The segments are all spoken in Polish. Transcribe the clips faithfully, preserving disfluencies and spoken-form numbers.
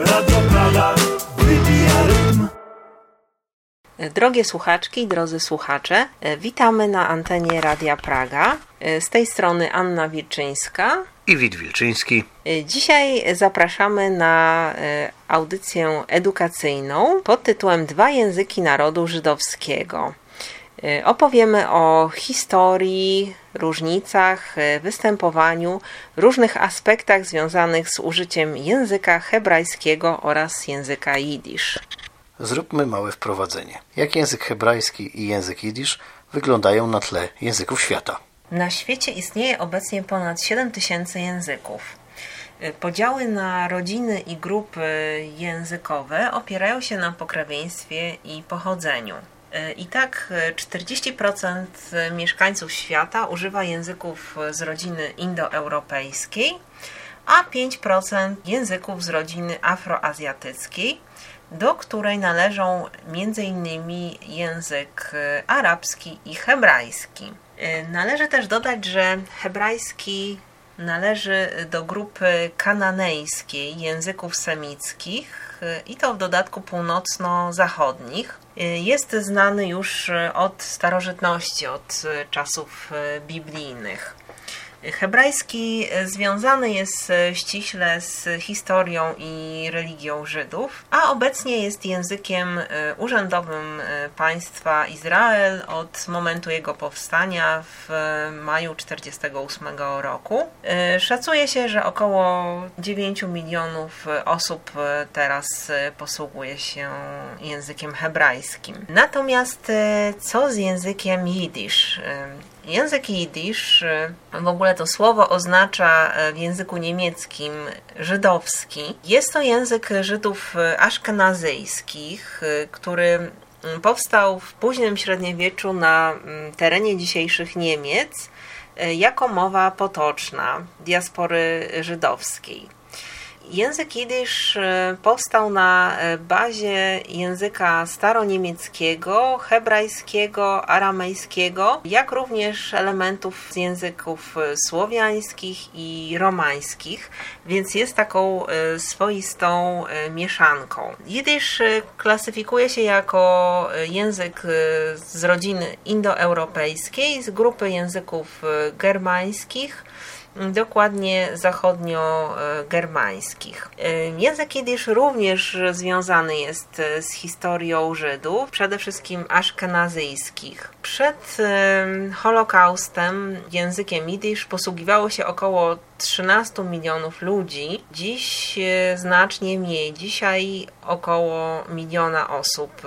Radio Praga wybija rytm. Drogie słuchaczki, drodzy słuchacze, witamy na antenie Radia Praga. Z tej strony Anna Wilczyńska i Wit Wilczyński. Dzisiaj zapraszamy na audycję edukacyjną pod tytułem Dwa języki narodu żydowskiego. Opowiemy o historii, różnicach, występowaniu, różnych aspektach związanych z użyciem języka hebrajskiego oraz języka jidysz. Zróbmy małe wprowadzenie. Jak język hebrajski i język jidysz wyglądają na tle języków świata? Na świecie istnieje obecnie ponad siedem tysięcy języków. Podziały na rodziny i grupy językowe opierają się na pokrewieństwie i pochodzeniu. I tak czterdzieści procent mieszkańców świata używa języków z rodziny indoeuropejskiej, a pięć procent języków z rodziny afroazjatyckiej, do której należą między innymi język arabski i hebrajski. Należy też dodać, że hebrajski należy do grupy kananejskiej języków semickich i to w dodatku północno-zachodnich. Jest znany już od starożytności, od czasów biblijnych. Hebrajski związany jest ściśle z historią i religią Żydów, a obecnie jest językiem urzędowym państwa Izrael od momentu jego powstania w maju tysiąc dziewięćset czterdziestego ósmego roku. Szacuje się, że około dziewięć milionów osób teraz posługuje się językiem hebrajskim. Natomiast co z językiem jidysz? Język jidysz, w ogóle to słowo oznacza w języku niemieckim żydowski. Jest to język Żydów aszkenazyjskich, który powstał w późnym średniowieczu na terenie dzisiejszych Niemiec jako mowa potoczna diaspory żydowskiej. Język jidysz powstał na bazie języka staroniemieckiego, hebrajskiego, aramejskiego, jak również elementów z języków słowiańskich i romańskich, więc jest taką swoistą mieszanką. Jidysz klasyfikuje się jako język z rodziny indoeuropejskiej, z grupy języków germańskich, dokładnie zachodniogermańskich. Język jidysz również związany jest z historią Żydów, przede wszystkim aszkenazyjskich. Przed Holokaustem językiem jidysz posługiwało się około trzynaście milionów ludzi. Dziś znacznie mniej. Dzisiaj około miliona osób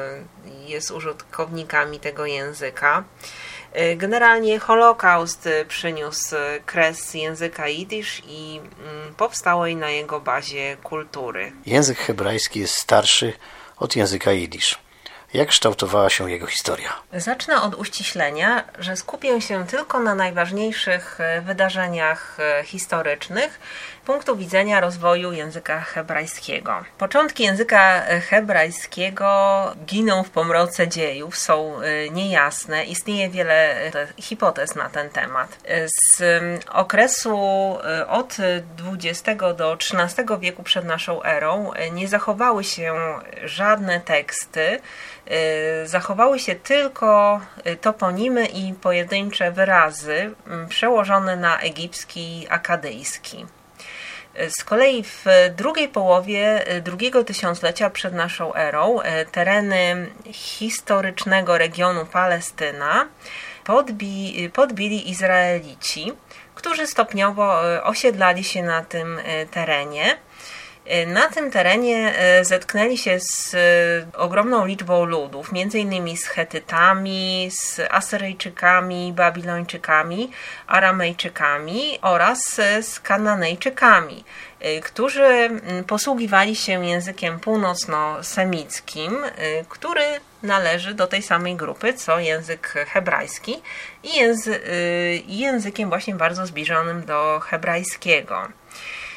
jest użytkownikami tego języka. Generalnie Holokaust przyniósł kres języka jidysz i powstałej na jego bazie kultury. Język hebrajski jest starszy od języka jidysz. Jak kształtowała się jego historia? Zacznę od uściślenia, że skupię się tylko na najważniejszych wydarzeniach historycznych z punktu widzenia rozwoju języka hebrajskiego. Początki języka hebrajskiego giną w pomroce dziejów, są niejasne, istnieje wiele hipotez na ten temat. Z okresu od dwudziestego do trzynastego wieku przed naszą erą nie zachowały się żadne teksty, zachowały się tylko toponimy i pojedyncze wyrazy przełożone na egipski akadyjski. Z kolei w drugiej połowie drugiego tysiąclecia przed naszą erą tereny historycznego regionu Palestyna podbi, podbili Izraelici, którzy stopniowo osiedlali się na tym terenie. Na tym terenie zetknęli się z ogromną liczbą ludów, między innymi z Chetytami, z Asyryjczykami, Babilończykami, Aramejczykami oraz z Kananejczykami, którzy posługiwali się językiem północno-semickim, który należy do tej samej grupy co język hebrajski i języ- językiem właśnie bardzo zbliżonym do hebrajskiego.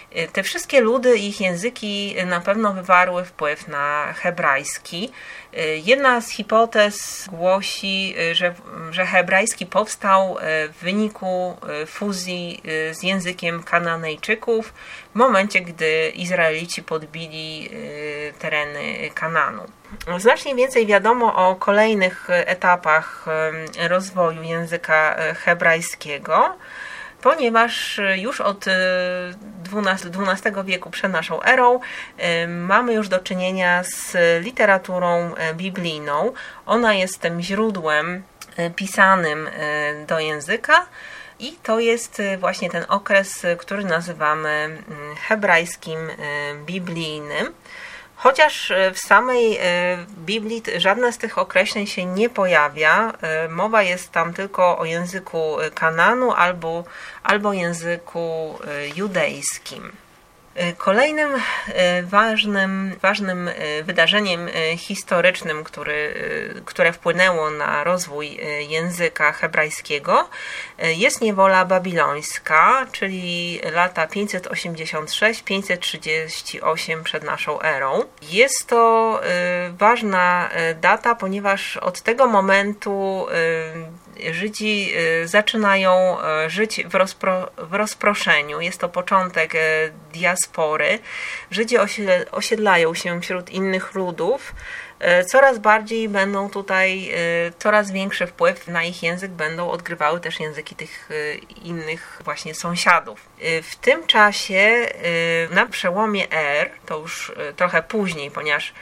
Te wszystkie ludy i ich języki na pewno wywarły wpływ na hebrajski. Jedna z hipotez głosi, że, że hebrajski powstał w wyniku fuzji z językiem Kananejczyków w momencie, gdy Izraelici podbili tereny Kananu. Znacznie więcej wiadomo o kolejnych etapach rozwoju języka hebrajskiego, ponieważ już od dwunastego wieku przed naszą erą mamy już do czynienia z literaturą biblijną. Ona jest tym źródłem pisanym do języka i to jest właśnie ten okres, który nazywamy hebrajskim biblijnym. Chociaż w samej Biblii żadne z tych określeń się nie pojawia, mowa jest tam tylko o języku Kananu albo, albo języku judejskim. Kolejnym ważnym, ważnym wydarzeniem historycznym, który, które wpłynęło na rozwój języka hebrajskiego, jest niewola babilońska, czyli lata pięćset osiemdziesiąt sześć do pięćset trzydzieści osiem przed naszą erą. Jest to ważna data, ponieważ od tego momentu Żydzi zaczynają żyć w, rozpro, w rozproszeniu. Jest to początek diaspory. Żydzi osiedlają się wśród innych ludów. Coraz bardziej będą tutaj, coraz większy wpływ na ich język będą odgrywały też języki tych innych właśnie sąsiadów. W tym czasie, na przełomie er, to już trochę później, ponieważ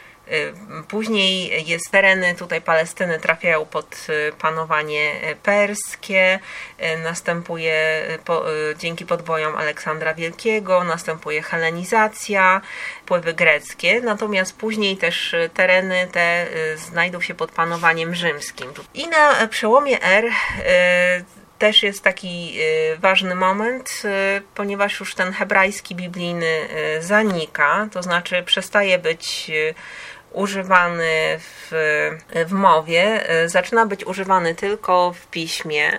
później jest tereny tutaj Palestyny trafiają pod panowanie perskie, następuje po, dzięki podbojom Aleksandra Wielkiego, następuje helenizacja, wpływy greckie, natomiast później też tereny te znajdą się pod panowaniem rzymskim. I na przełomie er też jest taki ważny moment, ponieważ już ten hebrajski biblijny zanika, to znaczy przestaje być używany w, w mowie, zaczyna być używany tylko w piśmie.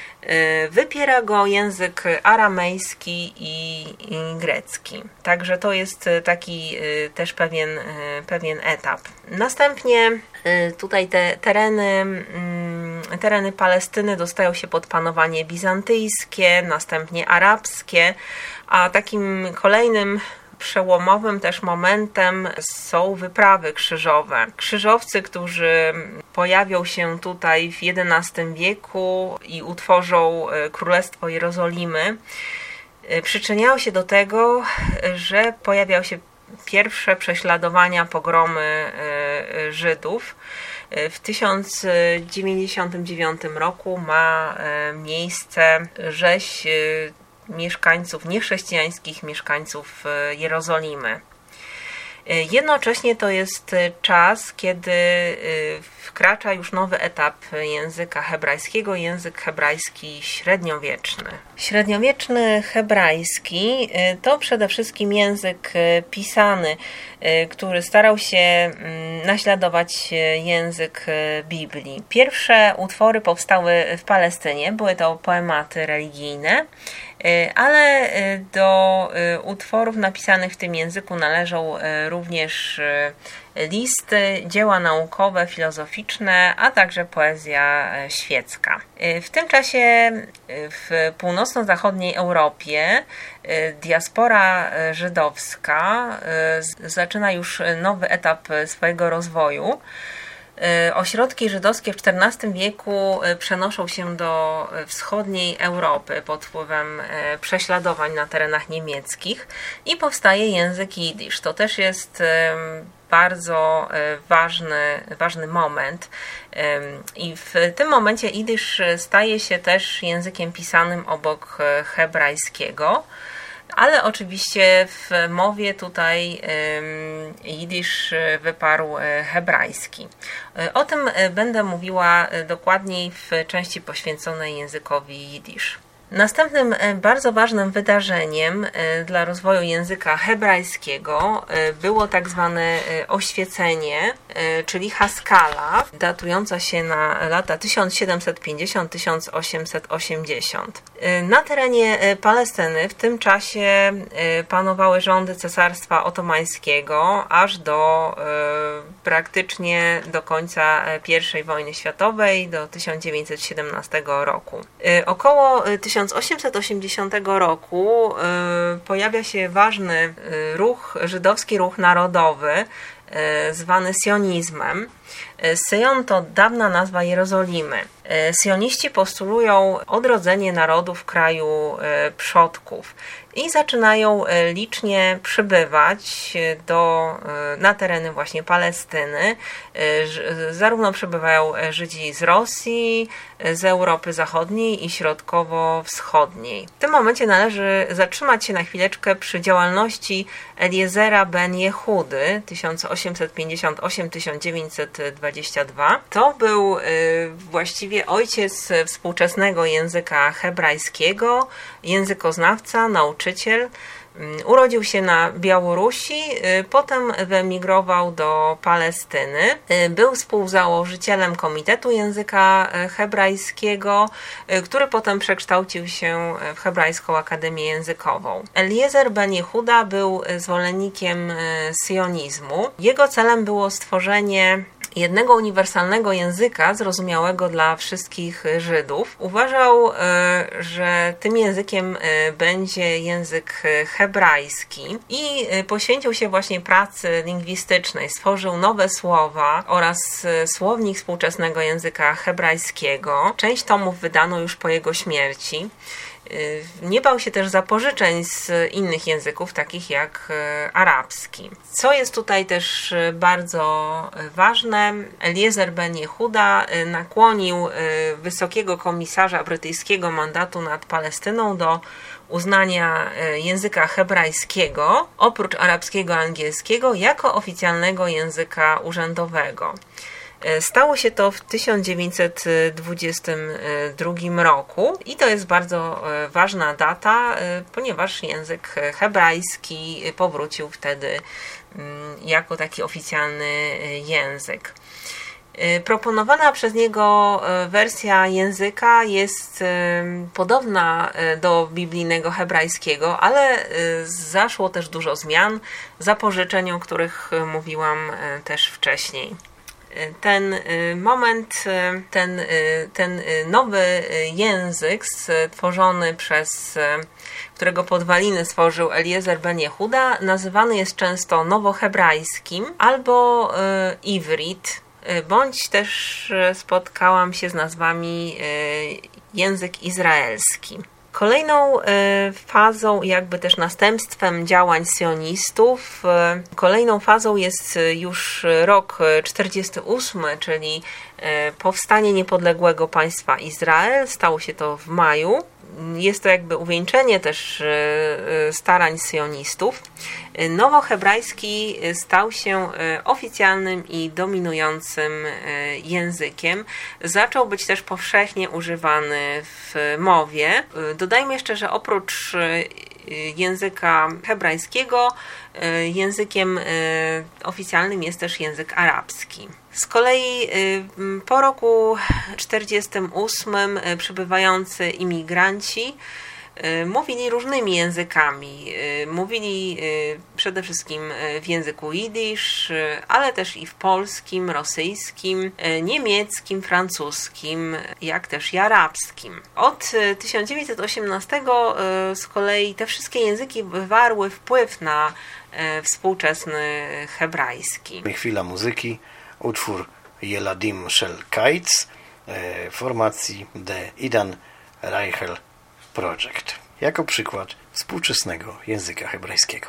Wypiera go język aramejski i, i grecki. Także to jest taki też pewien, pewien etap. Następnie tutaj te tereny, tereny Palestyny dostają się pod panowanie bizantyjskie, następnie arabskie, a takim kolejnym przełomowym też momentem są wyprawy krzyżowe. Krzyżowcy, którzy pojawią się tutaj w jedenastym wieku i utworzą Królestwo Jerozolimy, przyczyniają się do tego, że pojawiają się pierwsze prześladowania, pogromy Żydów. W tysiąc dziewięćdziesiątym dziewiątym roku ma miejsce rzeź mieszkańców, niechrześcijańskich mieszkańców Jerozolimy. Jednocześnie to jest czas, kiedy wkracza już nowy etap języka hebrajskiego, język hebrajski średniowieczny. Średniowieczny hebrajski to przede wszystkim język pisany, który starał się naśladować język Biblii. Pierwsze utwory powstały w Palestynie, były to poematy religijne, ale do utworów napisanych w tym języku należą również listy, dzieła naukowe, filozoficzne, a także poezja świecka. W tym czasie w północno-zachodniej Europie diaspora żydowska zaczyna już nowy etap swojego rozwoju. Ośrodki żydowskie w czternastym wieku przenoszą się do wschodniej Europy pod wpływem prześladowań na terenach niemieckich i powstaje język jidysz. To też jest bardzo ważny, ważny moment i w tym momencie jidysz staje się też językiem pisanym obok hebrajskiego. Ale oczywiście w mowie tutaj jidysz wyparł hebrajski. O tym będę mówiła dokładniej w części poświęconej językowi jidysz. Następnym bardzo ważnym wydarzeniem dla rozwoju języka hebrajskiego było tak zwane oświecenie, czyli Haskala, datująca się na lata tysiąc siedemset pięćdziesiąt do tysiąc osiemset osiemdziesiąt. Na terenie Palestyny w tym czasie panowały rządy Cesarstwa Otomańskiego aż do praktycznie do końca pierwszej wojny światowej, do tysiąc dziewięćset siedemnastego roku. Około tysiąc osiemset osiemdziesiątego roku pojawia się ważny ruch, żydowski ruch narodowy, zwany sionizmem. Syjon to dawna nazwa Jerozolimy. Syjoniści postulują odrodzenie narodu w kraju przodków i zaczynają licznie przybywać do, na tereny właśnie Palestyny. Zarówno przybywają Żydzi z Rosji, z Europy Zachodniej i Środkowo-Wschodniej. W tym momencie należy zatrzymać się na chwileczkę przy działalności Eliezera ben Jehudy tysiąc osiemset pięćdziesiąt osiem do tysiąc dziewięćset dwadzieścia dwa. To był właściwie ojciec współczesnego języka hebrajskiego, językoznawca, nauczyciel. Urodził się na Białorusi, potem wyemigrował do Palestyny. Był współzałożycielem Komitetu Języka Hebrajskiego, który potem przekształcił się w Hebrajską Akademię Językową. Eliezer ben Jehuda był zwolennikiem sionizmu. Jego celem było stworzenie jednego uniwersalnego języka zrozumiałego dla wszystkich Żydów. Uważał, że tym językiem będzie język hebrajski i poświęcił się właśnie pracy lingwistycznej. Stworzył nowe słowa oraz słownik współczesnego języka hebrajskiego. Część tomów wydano już po jego śmierci. Nie bał się też zapożyczeń z innych języków, takich jak arabski. Co jest tutaj też bardzo ważne, Eliezer ben Jehuda nakłonił wysokiego komisarza brytyjskiego mandatu nad Palestyną do uznania języka hebrajskiego, oprócz arabskiego, angielskiego, jako oficjalnego języka urzędowego. Stało się to w tysiąc dziewięćset dwudziestym drugim roku i to jest bardzo ważna data, ponieważ język hebrajski powrócił wtedy jako taki oficjalny język. Proponowana przez niego wersja języka jest podobna do biblijnego hebrajskiego, ale zaszło też dużo zmian, zapożyczeń, o których mówiłam też wcześniej. Ten moment, ten, ten nowy język stworzony przez, którego podwaliny stworzył Eliezer ben Jehuda, nazywany jest często nowohebrajskim albo iwrit, bądź też spotkałam się z nazwami język izraelski. Kolejną fazą, jakby też następstwem działań sionistów, kolejną fazą jest już rok czterdziesty ósmy, czyli powstanie niepodległego państwa Izrael. Stało się to w maju. Jest to jakby uwieńczenie też starań sionistów. Nowohebrajski stał się oficjalnym i dominującym językiem. Zaczął być też powszechnie używany w mowie. Dodajmy jeszcze, że oprócz języka hebrajskiego językiem oficjalnym jest też język arabski. Z kolei po roku czterdziestym ósmym przybywający imigranci mówili różnymi językami. Mówili przede wszystkim w języku jidysz, ale też i w polskim, rosyjskim, niemieckim, francuskim, jak też i arabskim. Od tysiąc dziewięćset osiemnastego z kolei te wszystkie języki wywarły wpływ na współczesny hebrajski. Chwila muzyki, utwór Jeladim Shel Kites formacji The Idan Reichel Project jako przykład współczesnego języka hebrajskiego.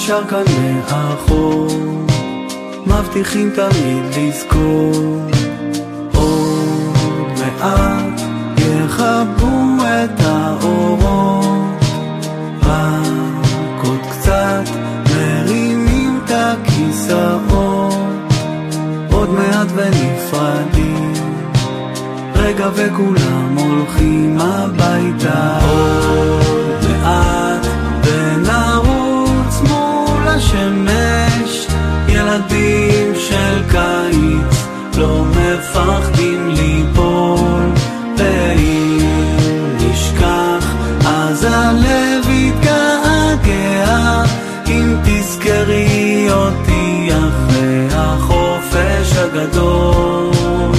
נשאר כאן מאחור, מבטיחים תמיד לזכור. עוד מעט יכבו את האורות, רק עוד קצת מרימים את הכיסאות, עוד מעט ונפרדים רגע וכולם הולכים הביתה. עוד מעט ונרוץ מול השמש, ילדים של קיץ לא מפחדים ליפול, ואם נשכח אז הלב יתגעגע, אם תזכרי אותי אחרי החופש הגדול.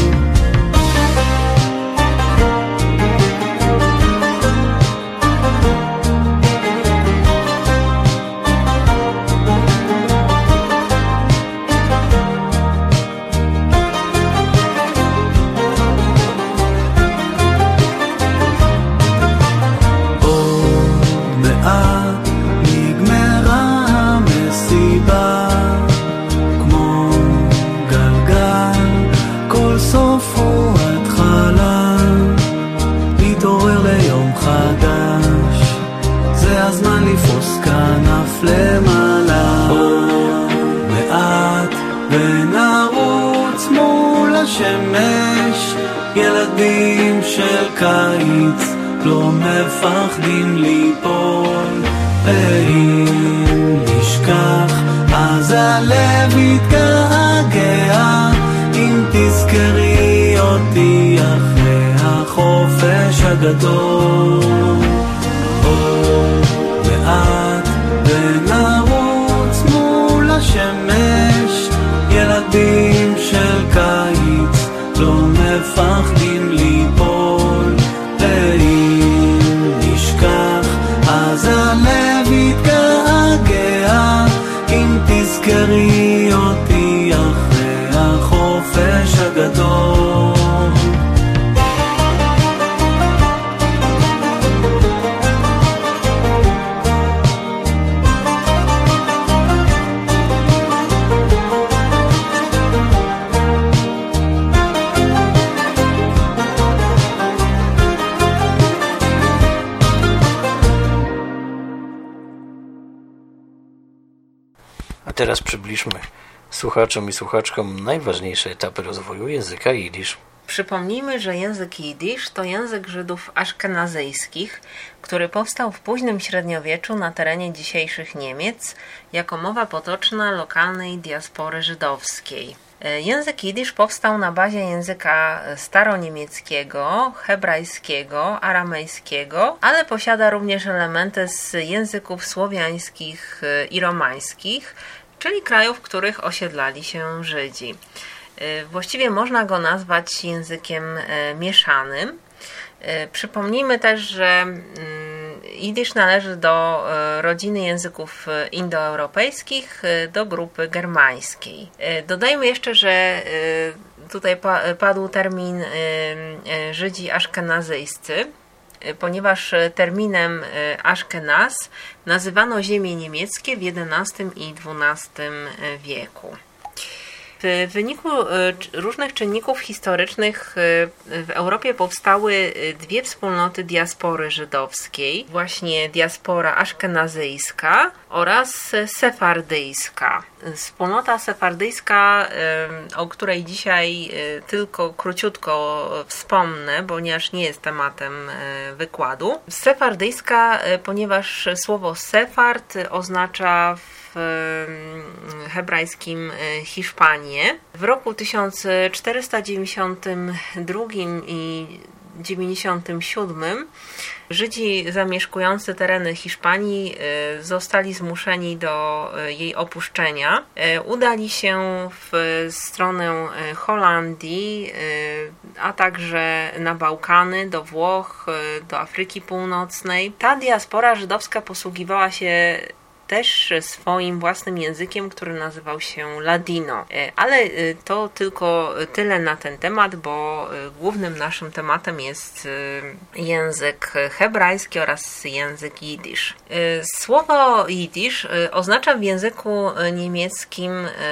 למעלה. עוד מעט ונרוץ מול השמש, ילדים של קיץ לא מפחדים ליפול, ואם נשכח אז הלב יתגעגע, אם תזכרי אותי אחרי החופש הגדול. עוד מעט ונרוץ מול השמש, ילדים של קיץ לא מפחדים ליפול, ואם נשכח אז הלב יתגעגע, אם תזכרי אותי אחרי החופש הגדול. Teraz przybliżmy słuchaczom i słuchaczkom najważniejsze etapy rozwoju języka jidysz. Przypomnijmy, że język jidysz to język Żydów aszkenazyjskich, który powstał w późnym średniowieczu na terenie dzisiejszych Niemiec jako mowa potoczna lokalnej diaspory żydowskiej. Język jidysz powstał na bazie języka staroniemieckiego, hebrajskiego, aramejskiego, ale posiada również elementy z języków słowiańskich i romańskich, czyli krajów, w których osiedlali się Żydzi. Właściwie można go nazwać językiem mieszanym. Przypomnijmy też, że jidysz należy do rodziny języków indoeuropejskich, do grupy germańskiej. Dodajmy jeszcze, że tutaj padł termin Żydzi aszkenazyjscy, ponieważ terminem Aszkenaz nazywano ziemie niemieckie w jedenastym i dwunastym wieku. W wyniku różnych czynników historycznych w Europie powstały dwie wspólnoty diaspory żydowskiej, właśnie diaspora aszkenazyjska oraz sefardyjska. Wspólnota sefardyjska, o której dzisiaj tylko króciutko wspomnę, ponieważ nie jest tematem wykładu. Sefardyjska, ponieważ słowo sefard oznacza w hebrajskim Hiszpanię. W roku tysiąc czterysta dziewięćdziesiątym drugim i dziewięćdziesiątym siódmym Żydzi zamieszkujący tereny Hiszpanii zostali zmuszeni do jej opuszczenia. Udali się w stronę Holandii, a także na Bałkany, do Włoch, do Afryki Północnej. Ta diaspora żydowska posługiwała się też swoim własnym językiem, który nazywał się Ladino. Ale to tylko tyle na ten temat, bo głównym naszym tematem jest język hebrajski oraz język jidysz. Słowo jidysz oznacza w języku niemieckim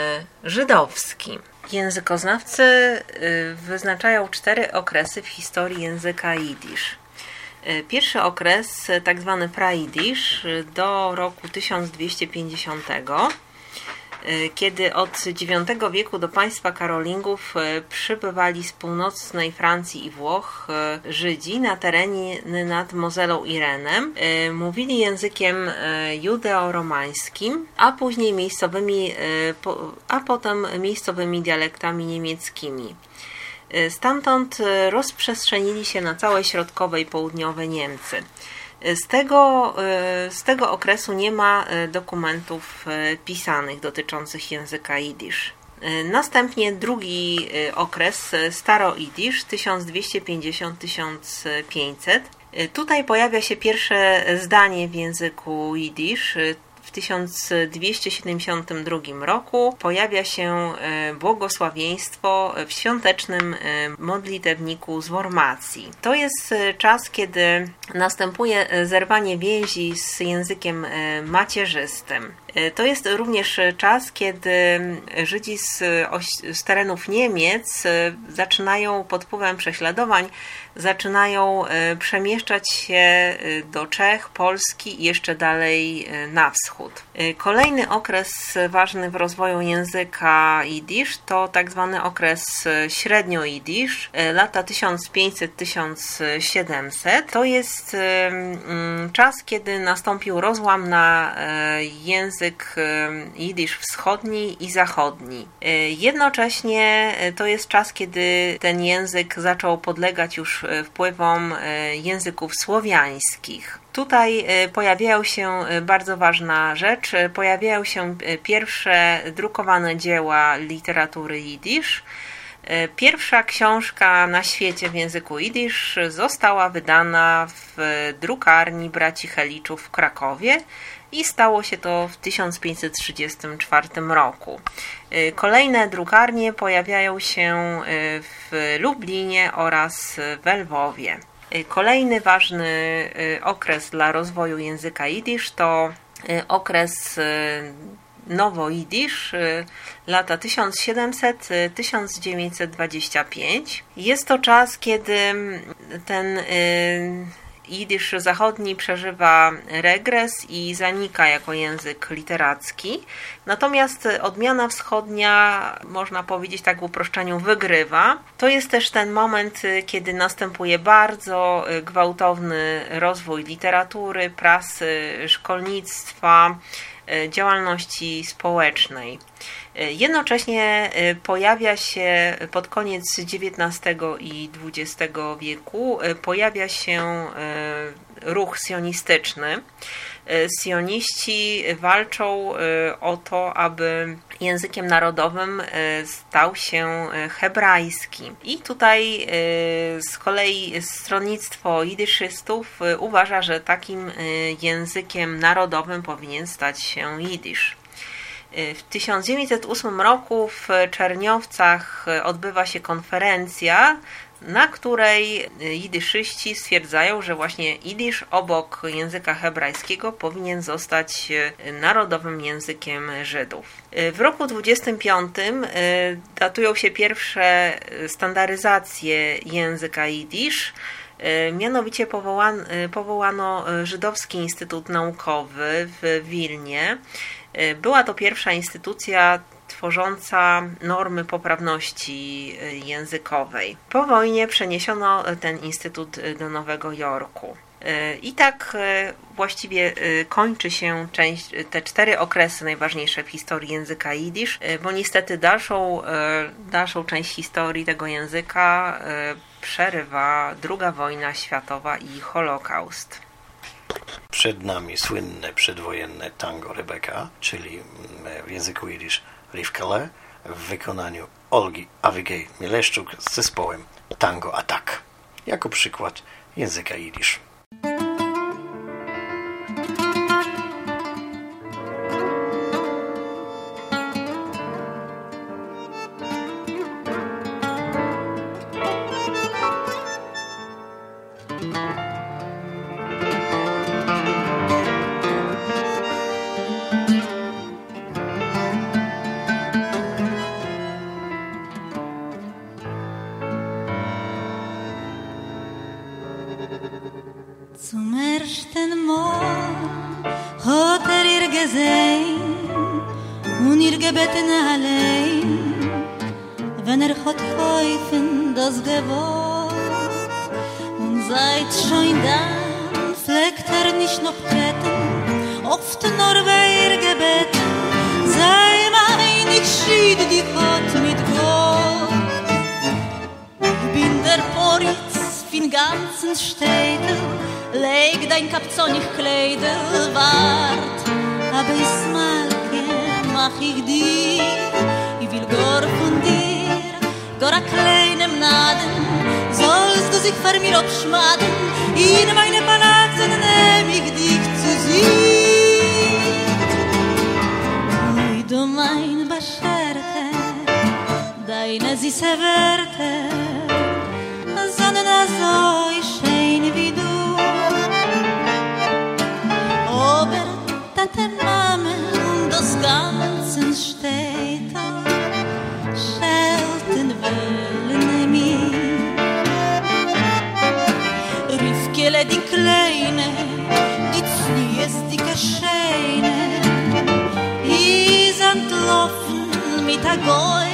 żydowski. Językoznawcy wyznaczają cztery okresy w historii języka jidysz. Pierwszy okres, tak zwany prajidysz, do roku tysiąc dwieście pięćdziesiątego, kiedy od dziewiątego wieku do państwa Karolingów przybywali z północnej Francji i Włoch Żydzi na terenie nad Mozelą i Renem. Mówili językiem judeo-romańskim, a później miejscowymi, a potem miejscowymi dialektami niemieckimi. Stamtąd rozprzestrzenili się na całe środkowe i południowe Niemcy. Z tego, z tego okresu nie ma dokumentów pisanych dotyczących języka jidysz. Następnie drugi okres, staro-jidysz, tysiąc dwieście pięćdziesiąt do tysiąc pięćset. Tutaj pojawia się pierwsze zdanie w języku jidysz. W tysiąc dwieście siedemdziesiątym drugim roku pojawia się błogosławieństwo w świątecznym modlitewniku z Wormacji. To jest czas, kiedy następuje zerwanie więzi z językiem macierzystym. To jest również czas, kiedy Żydzi z, z terenów Niemiec zaczynają pod wpływem prześladowań zaczynają przemieszczać się do Czech, Polski i jeszcze dalej na wschód. Kolejny okres ważny w rozwoju języka jidysz to tak zwany okres średnio-jidysz, lata tysiąc pięćset do tysiąc siedemset. To jest czas, kiedy nastąpił rozłam na język jidysz wschodni i zachodni. Jednocześnie to jest czas, kiedy ten język zaczął podlegać już wpływom języków słowiańskich. Tutaj pojawiają się bardzo ważna rzecz, pojawiają się pierwsze drukowane dzieła literatury jidysz. Pierwsza książka na świecie w języku jidysz została wydana w drukarni braci Heliczów w Krakowie i stało się to w tysiąc pięćset trzydziestym czwartym roku. Kolejne drukarnie pojawiają się w Lublinie oraz w Lwowie. Kolejny ważny okres dla rozwoju języka jidysz to okres nowo-jidysz, lata tysiąc siedemset do tysiąc dziewięćset dwudziesty piąty. Jest to czas, kiedy ten jidysz zachodni przeżywa regres i zanika jako język literacki. Natomiast odmiana wschodnia, można powiedzieć tak w uproszczeniu, wygrywa. To jest też ten moment, kiedy następuje bardzo gwałtowny rozwój literatury, prasy, szkolnictwa, działalności społecznej. Jednocześnie pojawia się pod koniec dziewiętnastego i dwudziestego wieku pojawia się ruch sionistyczny. Sioniści walczą o to, aby językiem narodowym stał się hebrajski. I tutaj z kolei stronnictwo jidyszystów uważa, że takim językiem narodowym powinien stać się jidysz. W tysiąc dziewięćset ósmym roku w Czerniowcach odbywa się konferencja, na której jidyszyści stwierdzają, że właśnie jidysz obok języka hebrajskiego powinien zostać narodowym językiem Żydów. W roku dwudziestym piątym datują się pierwsze standaryzacje języka jidysz. Mianowicie powołano, powołano Żydowski Instytut Naukowy w Wilnie. Była to pierwsza instytucja tworząca normy poprawności językowej. Po wojnie przeniesiono ten instytut do Nowego Jorku. I tak właściwie kończy się część, te cztery okresy najważniejsze w historii języka jidysz, bo niestety dalszą, dalszą część historii tego języka przerywa druga wojna światowa i Holokaust. Przed nami słynne przedwojenne tango Rebeka, czyli w języku jidysz Rivkele, w wykonaniu Olgi Awigiej Mieleszczuk z zespołem Tango Atak, jako przykład języka jidysz. Zum ersten Mal hat er ihr gesehen und ihr gebeten allein, wenn er hat kaufen das gewollt. Und seit schon dann pflegt er nicht noch treten, oft nur bei ihr gebeten, sei mein, ich schied die Gott mit Gott. Ich bin der Poritz fin ganzen Städtel, leg dein Kapzonich Kleidel, wart, aber ich malke, mach ich dir, ich will gar von dir, gar a kleinem Naden, sollst du sich vor mir abschmaden, in meine Palazen nehm ich dich zu sich. Oi, du mein Bescherte, deine süße Werte, sonnen so schön wie du. Aber Tate Mame und das ganze Städte schelten wollen mir. Rivkele die Kleine, die Znies die Gescheine, is entlaufen mit der Goi.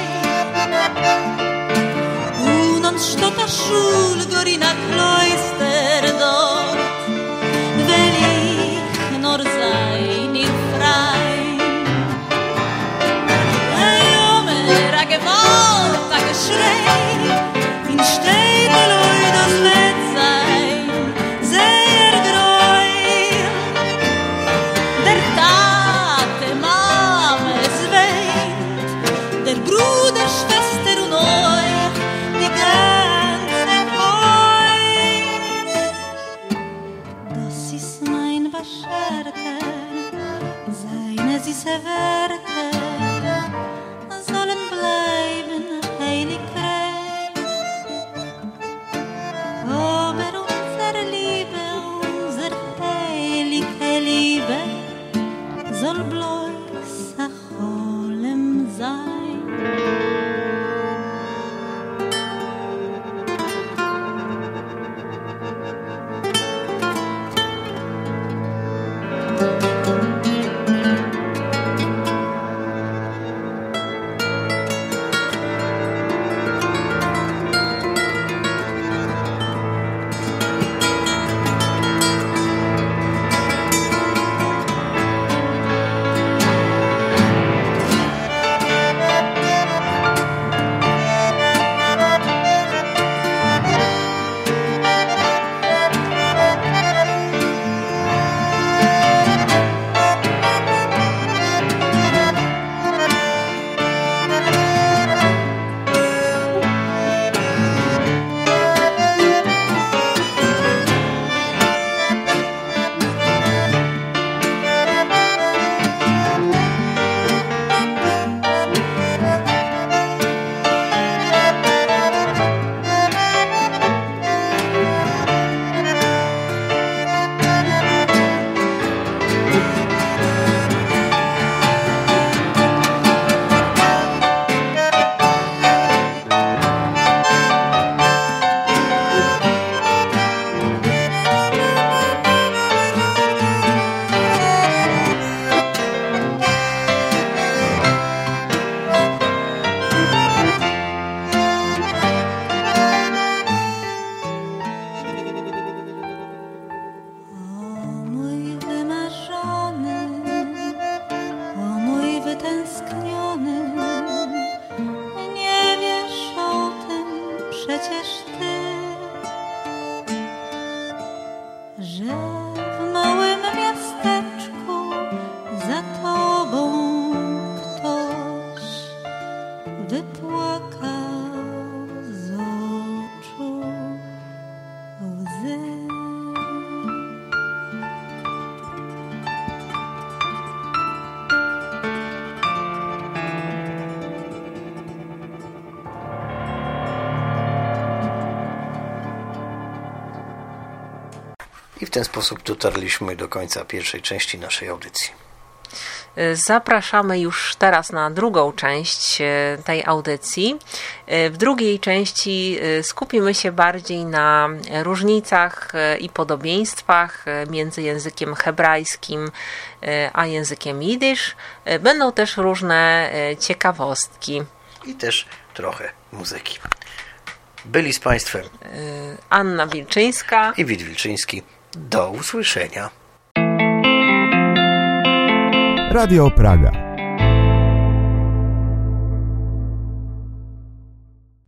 Und anstatt der Schule gar in der Kloster dort, will ich nur sein, ihr frei. Ein Junge, a Gewalt, a Geschrei, in Städte leu das wird sein, sehr greu. Der Tate, Mama, es weint, der Bruder, Schwester und euch, die ganze Heut. Das ist mein Bescherte, seine süße Werte sollen bleiben heilig rein. Aber unsere Liebe, unsere heilige Liebe soll bloß a Cholem sein. I w ten sposób dotarliśmy do końca pierwszej części naszej audycji. Zapraszamy już teraz na drugą część tej audycji. W drugiej części skupimy się bardziej na różnicach i podobieństwach między językiem hebrajskim a językiem jidysz. Będą też różne ciekawostki. I też trochę muzyki. Byli z Państwem Anna Wilczyńska i Wit Wilczyński. Do usłyszenia. Radio Praga.